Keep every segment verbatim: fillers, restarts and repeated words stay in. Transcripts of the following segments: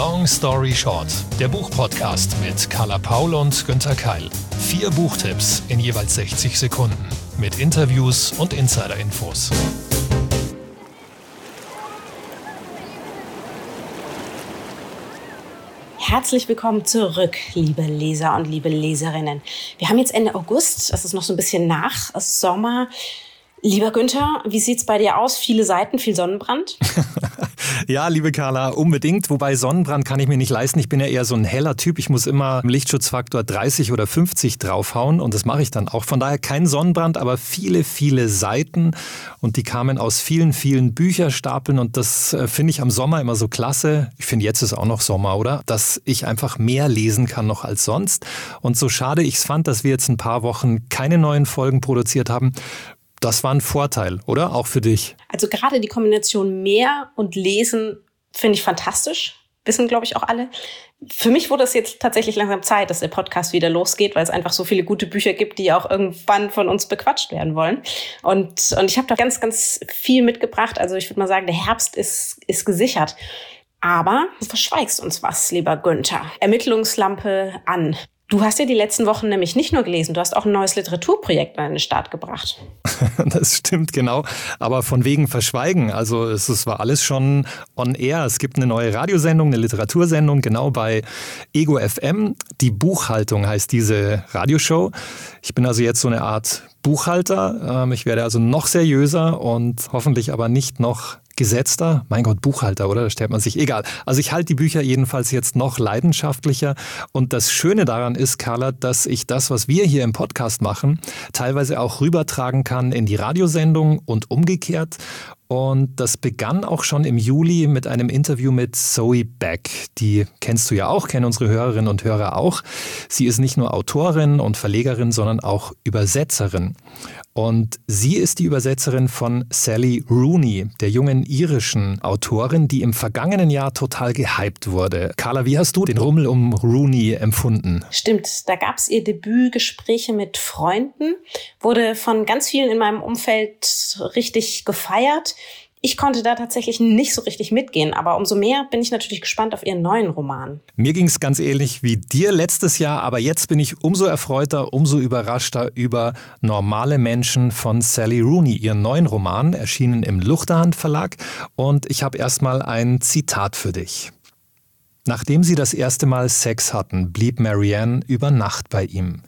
Long Story Short, der Buchpodcast mit Carla Paul und Günther Keil. Vier Buchtipps in jeweils sechzig Sekunden mit Interviews und Insider-Infos. Herzlich willkommen zurück, liebe Leser und liebe Leserinnen. Wir haben jetzt Ende August, das ist noch so ein bisschen nach Sommer. Lieber Günther, wie sieht's bei dir aus? Viele Seiten, viel Sonnenbrand? Ja, liebe Carla, unbedingt. Wobei Sonnenbrand kann ich mir nicht leisten. Ich bin ja eher so ein heller Typ. Ich muss immer im Lichtschutzfaktor dreißig oder fünfzig draufhauen und das mache ich dann auch. Von daher kein Sonnenbrand, aber viele, viele Seiten. Und die kamen aus vielen, vielen Bücherstapeln und das äh, finde ich am Sommer immer so klasse. Ich finde, jetzt ist auch noch Sommer, oder? Dass ich einfach mehr lesen kann noch als sonst. Und so schade ich es fand, dass wir jetzt ein paar Wochen keine neuen Folgen produziert haben. Das war ein Vorteil, oder? Auch für dich. Also gerade die Kombination mehr und lesen finde ich fantastisch. Wissen, glaube ich, auch alle. Für mich wurde es jetzt tatsächlich langsam Zeit, dass der Podcast wieder losgeht, weil es einfach so viele gute Bücher gibt, die auch irgendwann von uns bequatscht werden wollen. Und, und ich habe da ganz, ganz viel mitgebracht. Also ich würde mal sagen, der Herbst ist, ist gesichert. Aber du verschweigst uns was, lieber Günther. Ermittlungslampe an. Du hast ja die letzten Wochen nämlich nicht nur gelesen, du hast auch ein neues Literaturprojekt an den Start gebracht. Das stimmt, genau. Aber von wegen Verschweigen, also es, es war alles schon on air. Es gibt eine neue Radiosendung, eine Literatursendung, genau bei Ego F M. Die Buchhaltung heißt diese Radioshow. Ich bin also jetzt so eine Art Buchhalter. Ich werde also noch seriöser und hoffentlich aber nicht noch gesetzter. Mein Gott, Buchhalter, oder? Da stellt man sich. Egal. Also ich halte die Bücher jedenfalls jetzt noch leidenschaftlicher. Und das Schöne daran ist, Carla, dass ich das, was wir hier im Podcast machen, teilweise auch rübertragen kann in die Radiosendung und umgekehrt. Und das begann auch schon im Juli mit einem Interview mit Zoe Beck. Die kennst du ja auch, kennen unsere Hörerinnen und Hörer auch. Sie ist nicht nur Autorin und Verlegerin, sondern auch Übersetzerin. Und sie ist die Übersetzerin von Sally Rooney, der jungen irischen Autorin, die im vergangenen Jahr total gehypt wurde. Carla, wie hast du den Rummel um Rooney empfunden? Stimmt, da gab es ihr Debütgespräche mit Freunden, wurde von ganz vielen in meinem Umfeld richtig gefeiert. Ich konnte da tatsächlich nicht so richtig mitgehen, aber umso mehr bin ich natürlich gespannt auf ihren neuen Roman. Mir ging es ganz ähnlich wie dir letztes Jahr, aber jetzt bin ich umso erfreuter, umso überraschter über Normale Menschen von Sally Rooney, ihren neuen Roman, erschienen im Luchterhand Verlag. Und ich habe erstmal ein Zitat für dich. Nachdem sie das erste Mal Sex hatten, blieb Marianne über Nacht bei ihm.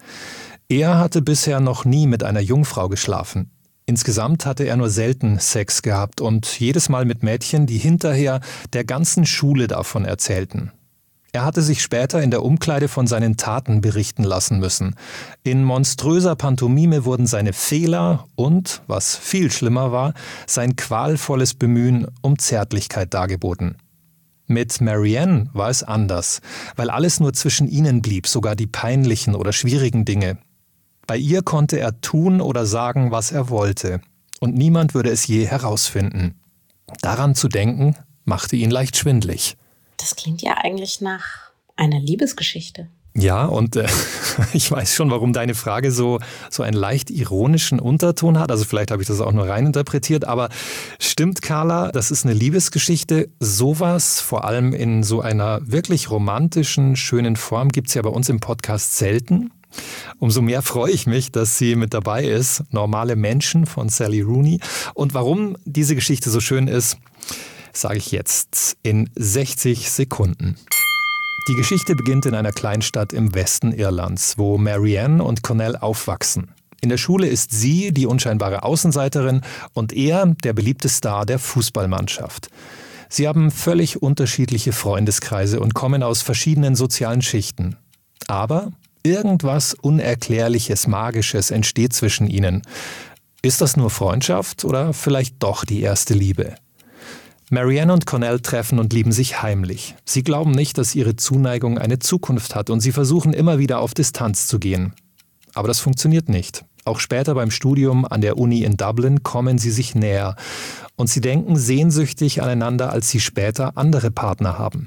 Er hatte bisher noch nie mit einer Jungfrau geschlafen. Insgesamt hatte er nur selten Sex gehabt und jedes Mal mit Mädchen, die hinterher der ganzen Schule davon erzählten. Er hatte sich später in der Umkleide von seinen Taten berichten lassen müssen. In monströser Pantomime wurden seine Fehler und, was viel schlimmer war, sein qualvolles Bemühen um Zärtlichkeit dargeboten. Mit Marianne war es anders, weil alles nur zwischen ihnen blieb, sogar die peinlichen oder schwierigen Dinge. Bei ihr konnte er tun oder sagen, was er wollte. Und niemand würde es je herausfinden. Daran zu denken, machte ihn leicht schwindlig. Das klingt ja eigentlich nach einer Liebesgeschichte. Ja, und äh, ich weiß schon, warum deine Frage so, so einen leicht ironischen Unterton hat. Also vielleicht habe ich das auch nur reininterpretiert. Aber stimmt, Carla, das ist eine Liebesgeschichte. Sowas, vor allem in so einer wirklich romantischen, schönen Form, gibt es ja bei uns im Podcast selten. Umso mehr freue ich mich, dass sie mit dabei ist. Normale Menschen von Sally Rooney. Und warum diese Geschichte so schön ist, sage ich jetzt in sechzig Sekunden. Die Geschichte beginnt in einer Kleinstadt im Westen Irlands, wo Marianne und Connell aufwachsen. In der Schule ist sie die unscheinbare Außenseiterin und er der beliebte Star der Fußballmannschaft. Sie haben völlig unterschiedliche Freundeskreise und kommen aus verschiedenen sozialen Schichten. Aber irgendwas Unerklärliches, Magisches entsteht zwischen ihnen. Ist das nur Freundschaft oder vielleicht doch die erste Liebe? Marianne und Connell treffen und lieben sich heimlich. Sie glauben nicht, dass ihre Zuneigung eine Zukunft hat und sie versuchen immer wieder auf Distanz zu gehen. Aber das funktioniert nicht. Auch später beim Studium an der Uni in Dublin kommen sie sich näher und sie denken sehnsüchtig aneinander, als sie später andere Partner haben.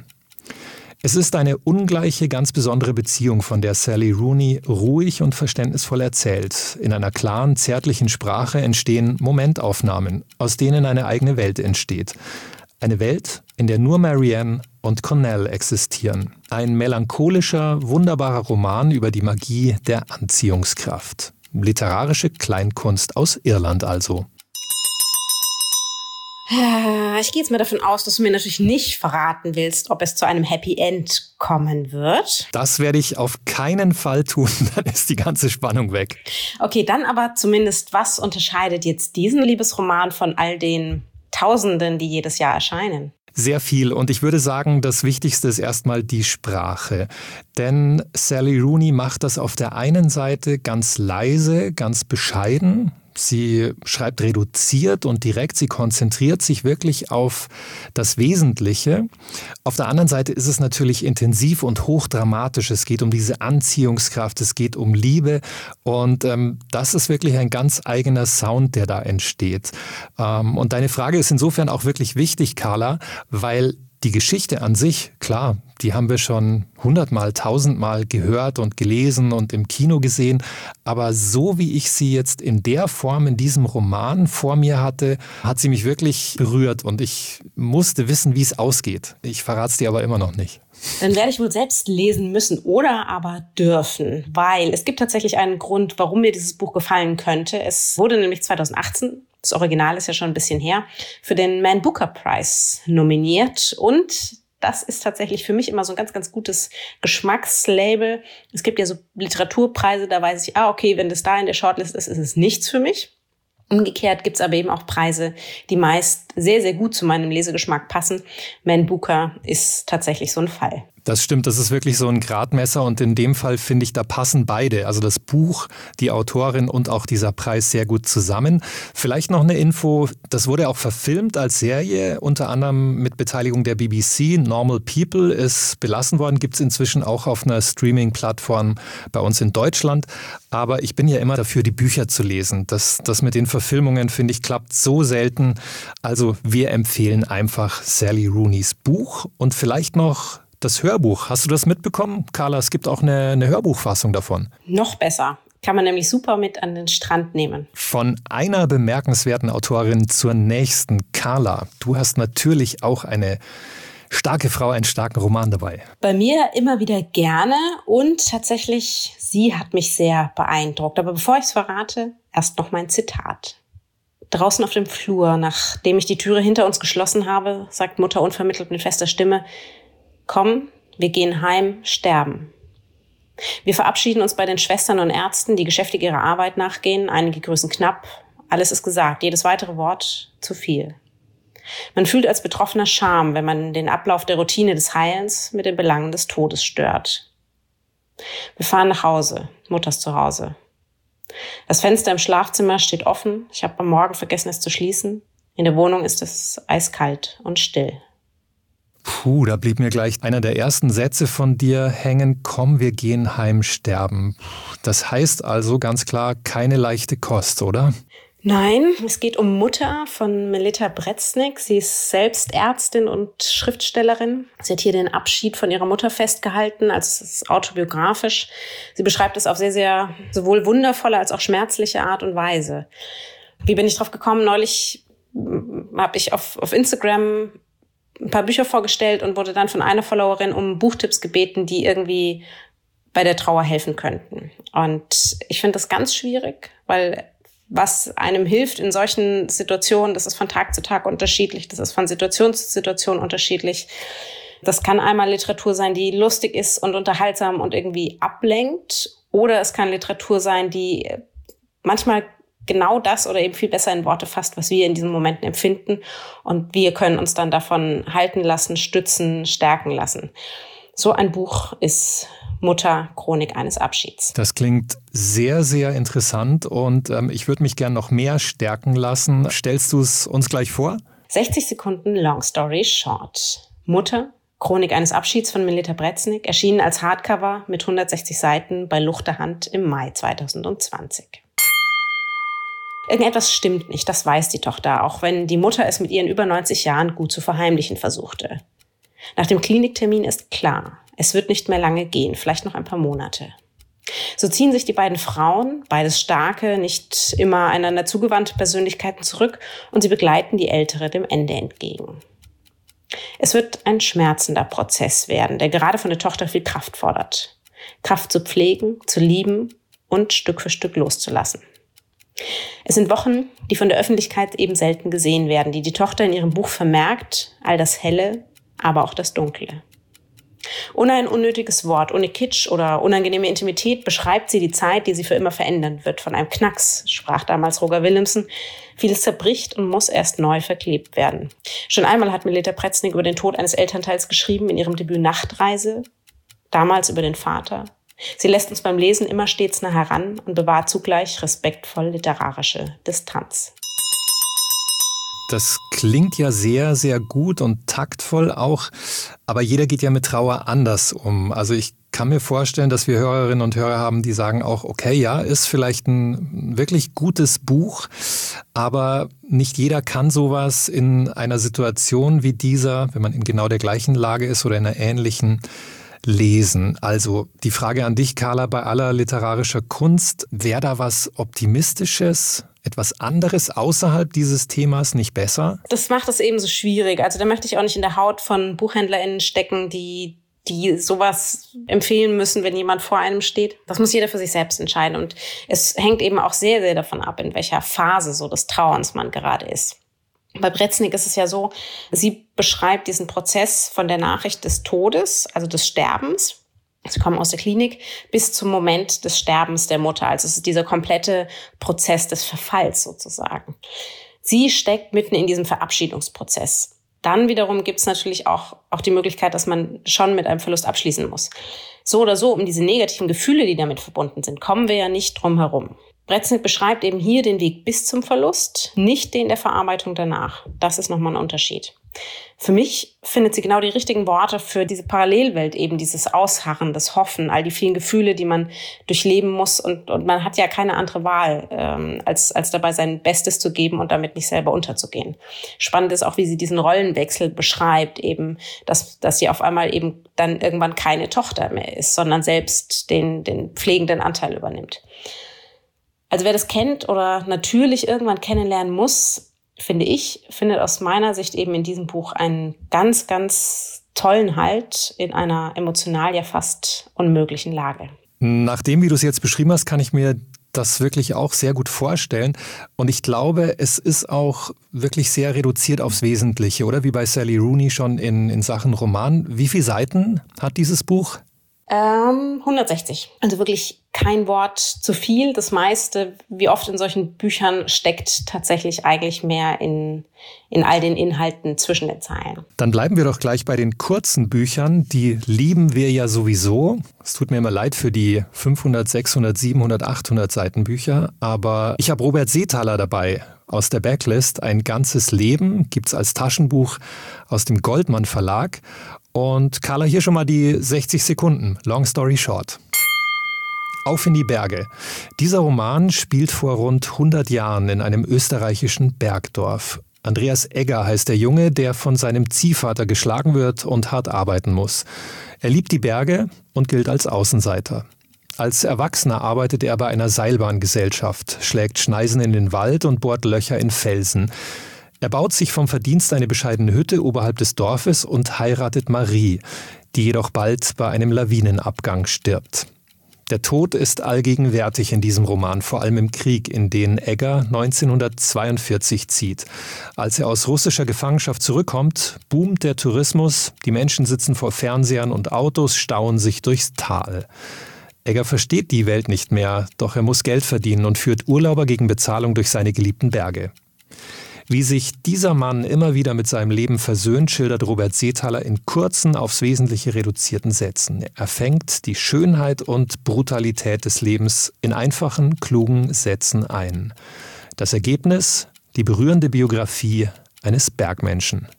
Es ist eine ungleiche, ganz besondere Beziehung, von der Sally Rooney ruhig und verständnisvoll erzählt. In einer klaren, zärtlichen Sprache entstehen Momentaufnahmen, aus denen eine eigene Welt entsteht. Eine Welt, in der nur Marianne und Cornell existieren. Ein melancholischer, wunderbarer Roman über die Magie der Anziehungskraft. Literarische Kleinkunst aus Irland also. Ich gehe jetzt mal davon aus, dass du mir natürlich nicht verraten willst, ob es zu einem Happy End kommen wird. Das werde ich auf keinen Fall tun, dann ist die ganze Spannung weg. Okay, dann aber zumindest, was unterscheidet jetzt diesen Liebesroman von all den Tausenden, die jedes Jahr erscheinen? Sehr viel. Und ich würde sagen, das Wichtigste ist erstmal die Sprache. Denn Sally Rooney macht das auf der einen Seite ganz leise, ganz bescheiden. Sie schreibt reduziert und direkt, sie konzentriert sich wirklich auf das Wesentliche. Auf der anderen Seite ist es natürlich intensiv und hochdramatisch. Es geht um diese Anziehungskraft, es geht um Liebe und ähm, das ist wirklich ein ganz eigener Sound, der da entsteht. Ähm, und deine Frage ist insofern auch wirklich wichtig, Carla, weil die Geschichte an sich, klar, die haben wir schon hundertmal, tausendmal gehört und gelesen und im Kino gesehen. Aber so wie ich sie jetzt in der Form in diesem Roman vor mir hatte, hat sie mich wirklich berührt. Und ich musste wissen, wie es ausgeht. Ich verrate es dir aber immer noch nicht. Dann werde ich wohl selbst lesen müssen oder aber dürfen. Weil es gibt tatsächlich einen Grund, warum mir dieses Buch gefallen könnte. Es wurde nämlich zweitausendachtzehn, das Original ist ja schon ein bisschen her, für den Man Booker Prize nominiert. Und das ist tatsächlich für mich immer so ein ganz, ganz gutes Geschmackslabel. Es gibt ja so Literaturpreise, da weiß ich, ah, okay, wenn das da in der Shortlist ist, ist es nichts für mich. Umgekehrt gibt's aber eben auch Preise, die meist sehr, sehr gut zu meinem Lesegeschmack passen. Man Booker ist tatsächlich so ein Fall. Das stimmt, das ist wirklich so ein Gradmesser und in dem Fall finde ich, da passen beide, also das Buch, die Autorin und auch dieser Preis sehr gut zusammen. Vielleicht noch eine Info, das wurde auch verfilmt als Serie, unter anderem mit Beteiligung der B B C. Normal People ist belassen worden, gibt es inzwischen auch auf einer Streaming-Plattform bei uns in Deutschland. Aber ich bin ja immer dafür, die Bücher zu lesen. Das, das mit den Verfilmungen, finde ich, klappt so selten. Also wir empfehlen einfach Sally Rooneys Buch und vielleicht noch das Hörbuch. Hast du das mitbekommen, Carla? Es gibt auch eine, eine Hörbuchfassung davon. Noch besser. Kann man nämlich super mit an den Strand nehmen. Von einer bemerkenswerten Autorin zur nächsten. Carla, du hast natürlich auch eine starke Frau, einen starken Roman dabei. Bei mir immer wieder gerne und tatsächlich, sie hat mich sehr beeindruckt. Aber bevor ich es verrate, erst noch mein Zitat. Draußen auf dem Flur, nachdem ich die Türe hinter uns geschlossen habe, sagt Mutter unvermittelt mit fester Stimme: Komm, wir gehen heim, sterben. Wir verabschieden uns bei den Schwestern und Ärzten, die geschäftig ihrer Arbeit nachgehen. Einige grüßen knapp. Alles ist gesagt, jedes weitere Wort zu viel. Man fühlt als Betroffener Scham, wenn man den Ablauf der Routine des Heilens mit den Belangen des Todes stört. Wir fahren nach Hause, Mutters Zuhause. Das Fenster im Schlafzimmer steht offen. Ich habe am Morgen vergessen, es zu schließen. In der Wohnung ist es eiskalt und still. Puh, da blieb mir gleich einer der ersten Sätze von dir hängen. Komm, wir gehen heim, sterben. Das heißt also ganz klar keine leichte Kost, oder? Nein, es geht um Mutter von Melita Breznik. Sie ist selbst Ärztin und Schriftstellerin. Sie hat hier den Abschied von ihrer Mutter festgehalten, also es ist autobiografisch. Sie beschreibt es auf sehr, sehr sowohl wundervolle als auch schmerzliche Art und Weise. Wie bin ich drauf gekommen? Neulich habe ich auf, auf Instagram ein paar Bücher vorgestellt und wurde dann von einer Followerin um Buchtipps gebeten, die irgendwie bei der Trauer helfen könnten. Und ich finde das ganz schwierig, weil was einem hilft in solchen Situationen, das ist von Tag zu Tag unterschiedlich, das ist von Situation zu Situation unterschiedlich. Das kann einmal Literatur sein, die lustig ist und unterhaltsam und irgendwie ablenkt, oder es kann Literatur sein, die manchmal genau das oder eben viel besser in Worte fasst, was wir in diesen Momenten empfinden. Und wir können uns dann davon halten lassen, stützen, stärken lassen. So ein Buch ist Mutter, Chronik eines Abschieds. Das klingt sehr, sehr interessant und ähm, ich würde mich gern noch mehr stärken lassen. Stellst du es uns gleich vor? sechzig Sekunden Long Story Short. Mutter, Chronik eines Abschieds von Melita Breznik, erschienen als Hardcover mit hundertsechzig Seiten bei Luchterhand im Mai zweitausendzwanzig. Irgendetwas stimmt nicht, das weiß die Tochter, auch wenn die Mutter es mit ihren über neunzig Jahren gut zu verheimlichen versuchte. Nach dem Kliniktermin ist klar, es wird nicht mehr lange gehen, vielleicht noch ein paar Monate. So ziehen sich die beiden Frauen, beides starke, nicht immer einander zugewandte Persönlichkeiten zurück und sie begleiten die Ältere dem Ende entgegen. Es wird ein schmerzender Prozess werden, der gerade von der Tochter viel Kraft fordert. Kraft zu pflegen, zu lieben und Stück für Stück loszulassen. Es sind Wochen, die von der Öffentlichkeit eben selten gesehen werden, die die Tochter in ihrem Buch vermerkt, all das Helle, aber auch das Dunkle. Ohne ein unnötiges Wort, ohne Kitsch oder unangenehme Intimität beschreibt sie die Zeit, die sie für immer verändern wird. Von einem Knacks, sprach damals Roger Willemsen. Vieles zerbricht und muss erst neu verklebt werden. Schon einmal hat Melita Preznik über den Tod eines Elternteils geschrieben in ihrem Debüt Nachtreise, damals über den Vater. Sie lässt uns beim Lesen immer stets nah heran und bewahrt zugleich respektvoll literarische Distanz. Das klingt ja sehr, sehr gut und taktvoll auch, aber jeder geht ja mit Trauer anders um. Also ich kann mir vorstellen, dass wir Hörerinnen und Hörer haben, die sagen auch, okay, ja, ist vielleicht ein wirklich gutes Buch, aber nicht jeder kann sowas in einer Situation wie dieser, wenn man in genau der gleichen Lage ist oder in einer ähnlichen, lesen. Also die Frage an dich, Carla, bei aller literarischer Kunst, wäre da was Optimistisches, etwas anderes außerhalb dieses Themas nicht besser? Das macht es eben so schwierig. Also da möchte ich auch nicht in der Haut von BuchhändlerInnen stecken, die die sowas empfehlen müssen, wenn jemand vor einem steht. Das muss jeder für sich selbst entscheiden. Und es hängt eben auch sehr, sehr davon ab, in welcher Phase so des Trauerns man gerade ist. Bei Preznik ist es ja so, sie beschreibt diesen Prozess von der Nachricht des Todes, also des Sterbens. Sie kommen aus der Klinik bis zum Moment des Sterbens der Mutter. Also es ist dieser komplette Prozess des Verfalls sozusagen. Sie steckt mitten in diesem Verabschiedungsprozess. Dann wiederum gibt es natürlich auch, auch die Möglichkeit, dass man schon mit einem Verlust abschließen muss. So oder so, um diese negativen Gefühle, die damit verbunden sind, kommen wir ja nicht drum herum. Preznik beschreibt eben hier den Weg bis zum Verlust, nicht den der Verarbeitung danach. Das ist nochmal ein Unterschied. Für mich findet sie genau die richtigen Worte für diese Parallelwelt, eben dieses Ausharren, das Hoffen, all die vielen Gefühle, die man durchleben muss. Und, und man hat ja keine andere Wahl, ähm, als, als dabei sein Bestes zu geben und damit nicht selber unterzugehen. Spannend ist auch, wie sie diesen Rollenwechsel beschreibt, eben, dass, dass sie auf einmal eben dann irgendwann keine Tochter mehr ist, sondern selbst den, den pflegenden Anteil übernimmt. Also wer das kennt oder natürlich irgendwann kennenlernen muss, finde ich, findet aus meiner Sicht eben in diesem Buch einen ganz, ganz tollen Halt in einer emotional ja fast unmöglichen Lage. Nach dem, wie du es jetzt beschrieben hast, kann ich mir das wirklich auch sehr gut vorstellen. Und ich glaube, es ist auch wirklich sehr reduziert aufs Wesentliche, oder? Wie bei Sally Rooney schon in, in Sachen Roman. Wie viele Seiten hat dieses Buch? Ähm, hundertsechzig. Also wirklich kein Wort zu viel. Das meiste, wie oft in solchen Büchern, steckt tatsächlich eigentlich mehr in, in all den Inhalten zwischen den Zeilen. Dann bleiben wir doch gleich bei den kurzen Büchern. Die lieben wir ja sowieso. Es tut mir immer leid für die fünfhundert, sechshundert, siebenhundert, achthundert Seiten Bücher. Aber ich habe Robert Seethaler dabei. Aus der Backlist Ein ganzes Leben gibt's als Taschenbuch aus dem Goldmann Verlag. Und Carla, hier schon mal die sechzig Sekunden. Long story short. Auf in die Berge. Dieser Roman spielt vor rund hundert Jahren in einem österreichischen Bergdorf. Andreas Egger heißt der Junge, der von seinem Ziehvater geschlagen wird und hart arbeiten muss. Er liebt die Berge und gilt als Außenseiter. Als Erwachsener arbeitet er bei einer Seilbahngesellschaft, schlägt Schneisen in den Wald und bohrt Löcher in Felsen. Er baut sich vom Verdienst eine bescheidene Hütte oberhalb des Dorfes und heiratet Marie, die jedoch bald bei einem Lawinenabgang stirbt. Der Tod ist allgegenwärtig in diesem Roman, vor allem im Krieg, in den Egger neunzehnhundertzweiundvierzig zieht. Als er aus russischer Gefangenschaft zurückkommt, boomt der Tourismus, die Menschen sitzen vor Fernsehern und Autos stauen sich durchs Tal. Egger versteht die Welt nicht mehr, doch er muss Geld verdienen und führt Urlauber gegen Bezahlung durch seine geliebten Berge. Wie sich dieser Mann immer wieder mit seinem Leben versöhnt, schildert Robert Seethaler in kurzen, aufs Wesentliche reduzierten Sätzen. Er fängt die Schönheit und Brutalität des Lebens in einfachen, klugen Sätzen ein. Das Ergebnis: die berührende Biografie eines Bergmenschen.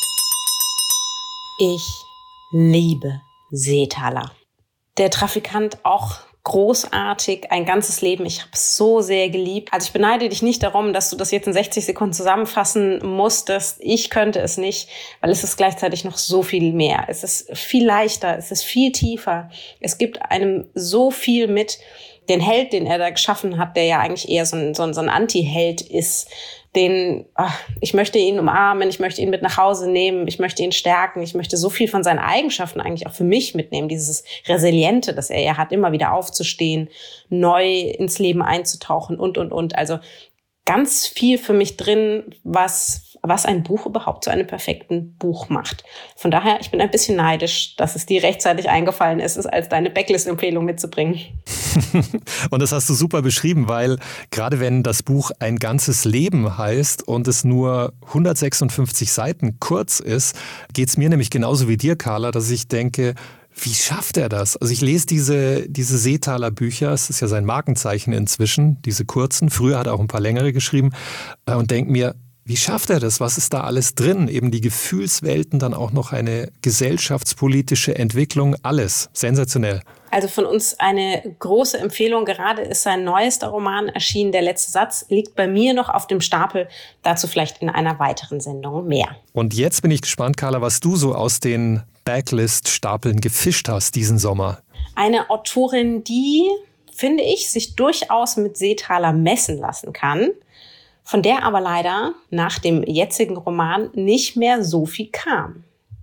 Ich liebe Seethaler. Der Trafikant auch großartig, ein ganzes Leben. Ich habe es so sehr geliebt. Also ich beneide dich nicht darum, dass du das jetzt in sechzig Sekunden zusammenfassen musstest. Ich könnte es nicht, weil es ist gleichzeitig noch so viel mehr. Es ist viel leichter, es ist viel tiefer. Es gibt einem so viel mit. Den Held, den er da geschaffen hat, der ja eigentlich eher so ein, so ein, so ein Anti-Held ist, den, ach, ich möchte ihn umarmen, ich möchte ihn mit nach Hause nehmen, ich möchte ihn stärken, ich möchte so viel von seinen Eigenschaften eigentlich auch für mich mitnehmen, dieses Resiliente, das er ja hat, immer wieder aufzustehen, neu ins Leben einzutauchen und, und, und. Also ganz viel für mich drin, was was ein Buch überhaupt zu einem perfekten Buch macht. Von daher, ich bin ein bisschen neidisch, dass es dir rechtzeitig eingefallen ist, es als deine Backlist-Empfehlung mitzubringen. Und das hast du super beschrieben, weil gerade wenn das Buch Ein ganzes Leben heißt und es nur hundertsechsundfünfzig Seiten kurz ist, geht es mir nämlich genauso wie dir, Carla, dass ich denke, wie schafft er das? Also ich lese diese, diese Seethaler Bücher, es ist ja sein Markenzeichen inzwischen, diese kurzen, früher hat er auch ein paar längere geschrieben, und denke mir, wie schafft er das? Was ist da alles drin? Eben die Gefühlswelten, dann auch noch eine gesellschaftspolitische Entwicklung, alles sensationell. Also von uns eine große Empfehlung. Gerade ist sein neuester Roman erschienen. Der letzte Satz liegt bei mir noch auf dem Stapel. Dazu vielleicht in einer weiteren Sendung mehr. Und jetzt bin ich gespannt, Carla, was du so aus den Backlist-Stapeln gefischt hast diesen Sommer. Eine Autorin, die, finde ich, sich durchaus mit Seethaler messen lassen kann, von der aber leider nach dem jetzigen Roman nicht mehr so viel kam.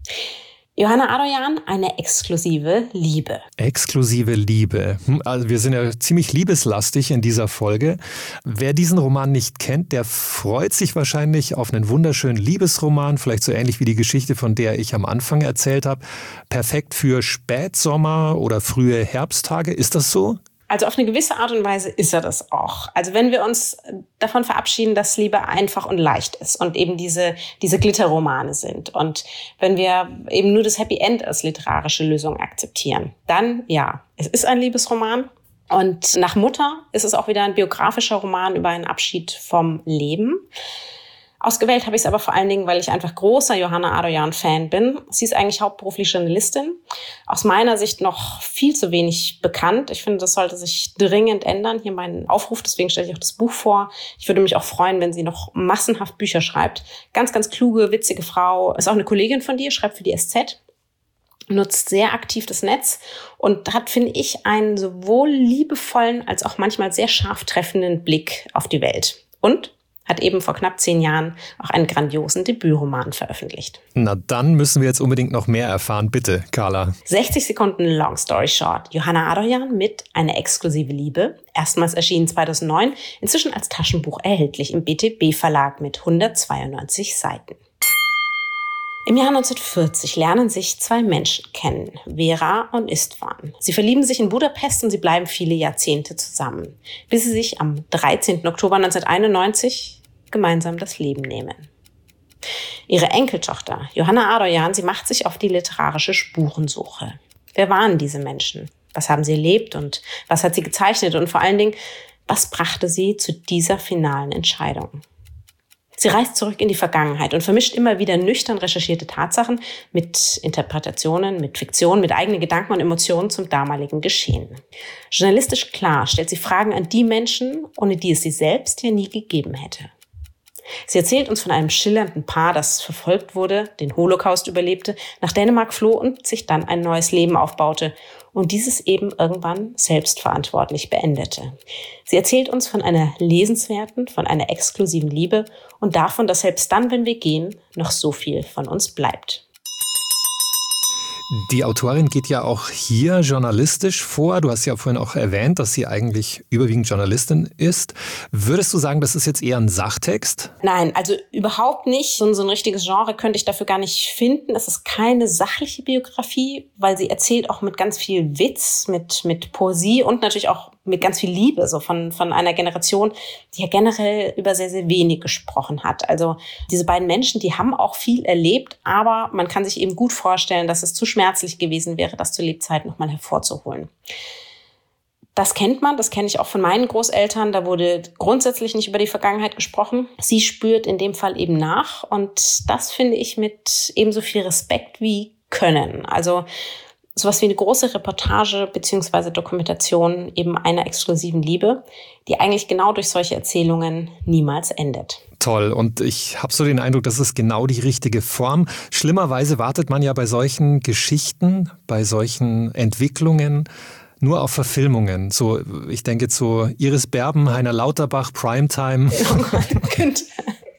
Johanna Adoyan, Eine exklusive Liebe. Exklusive Liebe. Also wir sind ja ziemlich liebeslastig in dieser Folge. Wer diesen Roman nicht kennt, der freut sich wahrscheinlich auf einen wunderschönen Liebesroman, vielleicht so ähnlich wie die Geschichte, von der ich am Anfang erzählt habe. Perfekt für Spätsommer oder frühe Herbsttage. Ist das so? Also auf eine gewisse Art und Weise ist er das auch. Also wenn wir uns davon verabschieden, dass Liebe einfach und leicht ist und eben diese, diese Glitterromane sind und wenn wir eben nur das Happy End als literarische Lösung akzeptieren, dann ja, es ist ein Liebesroman. Und nach Mutter ist es auch wieder ein biografischer Roman über einen Abschied vom Leben. Ausgewählt habe ich es aber vor allen Dingen, weil ich einfach großer Johanna Adoyan-Fan bin. Sie ist eigentlich hauptberuflich Journalistin. Aus meiner Sicht noch viel zu wenig bekannt. Ich finde, das sollte sich dringend ändern. Hier mein Aufruf, deswegen stelle ich auch das Buch vor. Ich würde mich auch freuen, wenn sie noch massenhaft Bücher schreibt. Ganz, ganz kluge, witzige Frau. Ist auch eine Kollegin von dir, schreibt für die S Z. Nutzt sehr aktiv das Netz und hat, finde ich, einen sowohl liebevollen als auch manchmal sehr scharf treffenden Blick auf die Welt. Und hat eben vor knapp zehn Jahren auch einen grandiosen Debütroman veröffentlicht. Na, dann müssen wir jetzt unbedingt noch mehr erfahren. Bitte, Carla. sechzig Sekunden Long Story Short. Johanna Adoyan mit Eine exklusive Liebe. Erstmals erschienen zweitausendneun, inzwischen als Taschenbuch erhältlich im B T B-Verlag mit hundertzweiundneunzig Seiten. Im Jahr neunzehnhundertvierzig lernen sich zwei Menschen kennen, Vera und Istvan. Sie verlieben sich in Budapest und sie bleiben viele Jahrzehnte zusammen, bis sie sich am dreizehnten Oktober neunzehnhunderteinundneunzig gemeinsam das Leben nehmen. Ihre Enkeltochter, Johanna Adoyan, sie macht sich auf die literarische Spurensuche. Wer waren diese Menschen? Was haben sie erlebt und was hat sie gezeichnet? Und vor allen Dingen, was brachte sie zu dieser finalen Entscheidung? Sie reist zurück in die Vergangenheit und vermischt immer wieder nüchtern recherchierte Tatsachen mit Interpretationen, mit Fiktion, mit eigenen Gedanken und Emotionen zum damaligen Geschehen. Journalistisch klar stellt sie Fragen an die Menschen, ohne die es sie selbst ja nie gegeben hätte. Sie erzählt uns von einem schillernden Paar, das verfolgt wurde, den Holocaust überlebte, nach Dänemark floh und sich dann ein neues Leben aufbaute und dieses eben irgendwann selbstverantwortlich beendete. Sie erzählt uns von einer lesenswerten, von einer exklusiven Liebe und davon, dass selbst dann, wenn wir gehen, noch so viel von uns bleibt. Die Autorin geht ja auch hier journalistisch vor. Du hast ja vorhin auch erwähnt, dass sie eigentlich überwiegend Journalistin ist. Würdest du sagen, das ist jetzt eher ein Sachtext? Nein, also überhaupt nicht. So ein, so ein richtiges Genre könnte ich dafür gar nicht finden. Es ist keine sachliche Biografie, weil sie erzählt auch mit ganz viel Witz, mit, mit Poesie und natürlich auch mit ganz viel Liebe, so von, von einer Generation, die ja generell über sehr, sehr wenig gesprochen hat. Also diese beiden Menschen, die haben auch viel erlebt, aber man kann sich eben gut vorstellen, dass es zu schmerzlich gewesen wäre, das zur Lebzeit nochmal hervorzuholen. Das kennt man, das kenne ich auch von meinen Großeltern. Da wurde grundsätzlich nicht über die Vergangenheit gesprochen. Sie spürt in dem Fall eben nach und das finde ich mit ebenso viel Respekt wie Können. Also sowas wie eine große Reportage beziehungsweise Dokumentation eben einer exklusiven Liebe, die eigentlich genau durch solche Erzählungen niemals endet. Toll. Und ich habe so den Eindruck, das ist genau die richtige Form. Schlimmerweise wartet man ja bei solchen Geschichten, bei solchen Entwicklungen nur auf Verfilmungen. So, ich denke jetzt so Iris Berben, Heiner Lauterbach, Primetime. Oh Gott, könnte.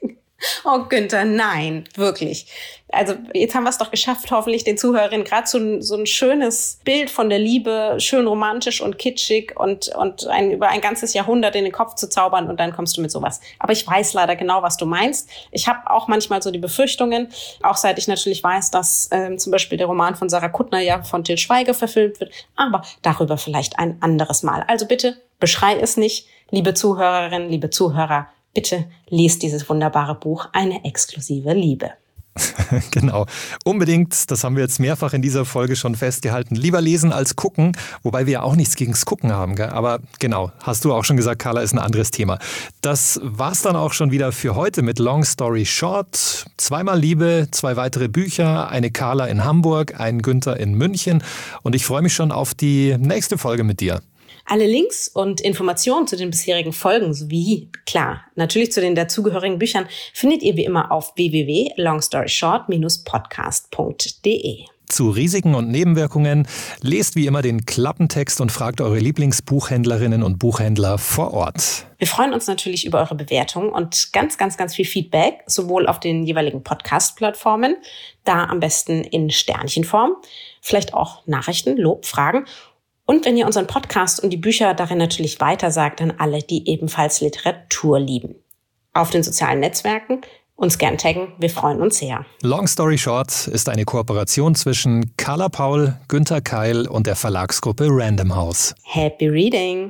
Oh Günther, nein, wirklich. Also jetzt haben wir es doch geschafft, hoffentlich den Zuhörerinnen gerade so, so ein schönes Bild von der Liebe, schön romantisch und kitschig und, und ein, über ein ganzes Jahrhundert in den Kopf zu zaubern und dann kommst du mit sowas. Aber ich weiß leider genau, was du meinst. Ich habe auch manchmal so die Befürchtungen, auch seit ich natürlich weiß, dass ähm, zum Beispiel der Roman von Sarah Kuttner ja von Til Schweiger verfilmt wird, aber darüber vielleicht ein anderes Mal. Also bitte beschrei es nicht, liebe Zuhörerinnen, liebe Zuhörer, bitte lest dieses wunderbare Buch Eine exklusive Liebe. Genau, unbedingt, das haben wir jetzt mehrfach in dieser Folge schon festgehalten. Lieber lesen als gucken, wobei wir ja auch nichts gegens Gucken haben, gell? Aber genau, hast du auch schon gesagt, Carla, ist ein anderes Thema. Das war's dann auch schon wieder für heute mit Long Story Short. Zweimal Liebe, zwei weitere Bücher, eine Carla in Hamburg, ein Günther in München und ich freue mich schon auf die nächste Folge mit dir. Alle Links und Informationen zu den bisherigen Folgen sowie, klar, natürlich zu den dazugehörigen Büchern findet ihr wie immer auf w w w punkt longstoryshort dash podcast punkt d e. Zu Risiken und Nebenwirkungen lest wie immer den Klappentext und fragt eure Lieblingsbuchhändlerinnen und Buchhändler vor Ort. Wir freuen uns natürlich über eure Bewertungen und ganz, ganz, ganz viel Feedback, sowohl auf den jeweiligen Podcast-Plattformen, da am besten in Sternchenform, vielleicht auch Nachrichten, Lob, Fragen. Und wenn ihr unseren Podcast und die Bücher darin natürlich weitersagt an alle, die ebenfalls Literatur lieben. Auf den sozialen Netzwerken uns gern taggen, wir freuen uns sehr. Long Story Short ist eine Kooperation zwischen Carla Paul, Günther Keil und der Verlagsgruppe Random House. Happy Reading!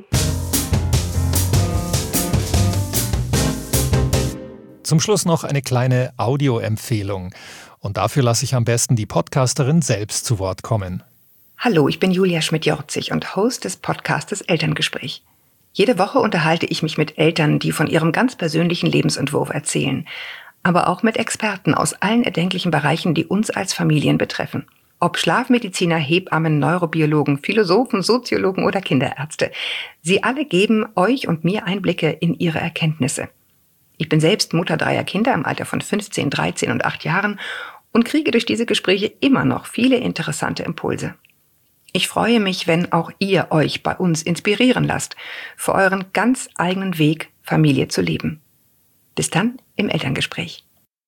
Zum Schluss noch eine kleine Audioempfehlung. Und dafür lasse ich am besten die Podcasterin selbst zu Wort kommen. Hallo, ich bin Julia Schmidt-Jorzig und Host des Podcastes Elterngespräch. Jede Woche unterhalte ich mich mit Eltern, die von ihrem ganz persönlichen Lebensentwurf erzählen, aber auch mit Experten aus allen erdenklichen Bereichen, die uns als Familien betreffen. Ob Schlafmediziner, Hebammen, Neurobiologen, Philosophen, Soziologen oder Kinderärzte. Sie alle geben euch und mir Einblicke in ihre Erkenntnisse. Ich bin selbst Mutter dreier Kinder im Alter von fünfzehn, dreizehn und acht Jahren und kriege durch diese Gespräche immer noch viele interessante Impulse. Ich freue mich, wenn auch ihr euch bei uns inspirieren lasst, für euren ganz eigenen Weg, Familie zu leben. Bis dann im Elterngespräch.